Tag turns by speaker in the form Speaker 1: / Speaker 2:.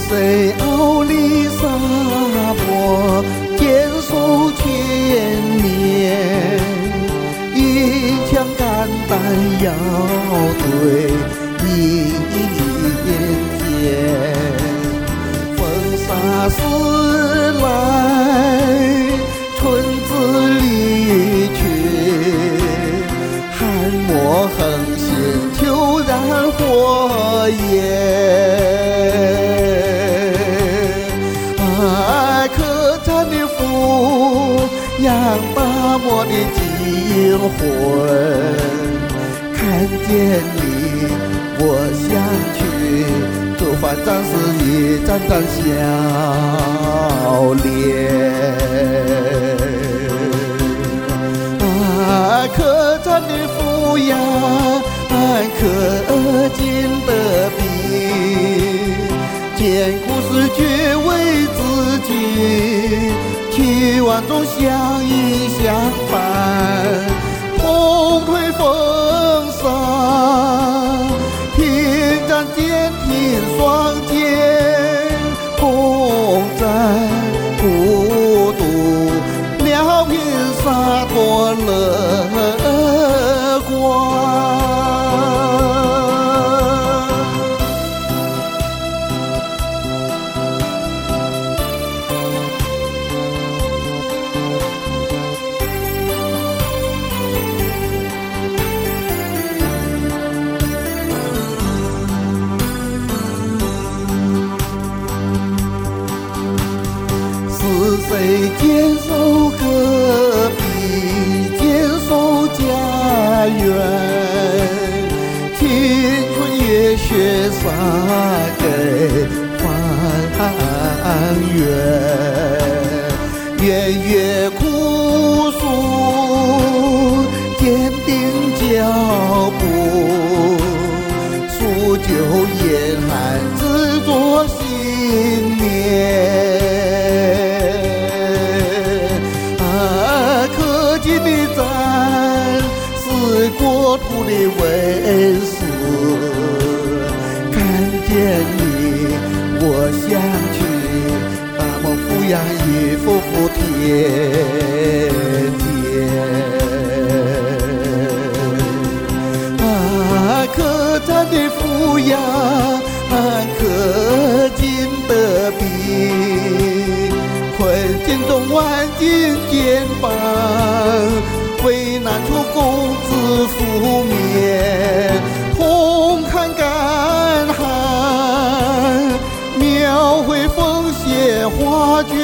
Speaker 1: 谁傲立沙漠，坚守千年，一腔肝胆要对一天。风沙时来，春子离去，寒墨横行，秋燃火焰。可叹的俯仰大漠的精魂，看见你我相去，走返战士一张张笑脸。可叹的俯仰，可敬的笔，艰苦时却为自己，期望中相依相伴，同推风沙，平战坚挺双肩，共战孤独，描平洒脱乐观。是谁坚守戈壁，坚守家园？青春热血洒给翻越，月月苦诉，坚定脚步，数九严寒，执着信念。的战是国土的卫士，看见你我相去，大漠俯仰一幅幅天天。可叹的俯仰，可敬的笔，困境中挽紧肩膀，危难处共自覆灭，同看干旱，描绘风雪画卷，